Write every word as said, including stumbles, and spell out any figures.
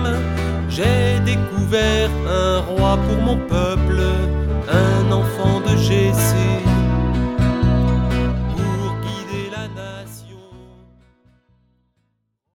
Jérusalem, j'ai découvert un roi pour mon peuple, un enfant de Jessé.